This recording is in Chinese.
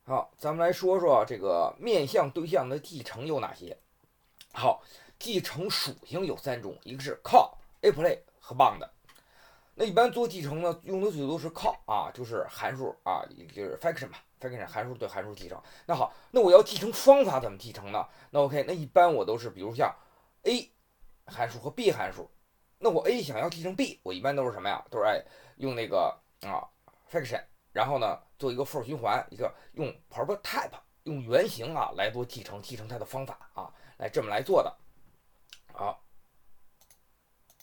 好，咱们来说说这个面向对象的继承有哪些。好，继承属性有3种，一个是 call、apply 和 bond。那一般做继承呢，用的最多是 call 啊，就是函数啊，也就是 function 吧，function 函数对函数继承。那好，那我要继承方法怎么继承呢？那 OK，那一般我都是比如像 A 函数和 B 函数。那我 A 想要继承 B，我一般都是什么呀？都是用那个function，然后呢做一个 for 循环，一个用 prototype 用原型啊来做继承它的方法啊，来这么来做的。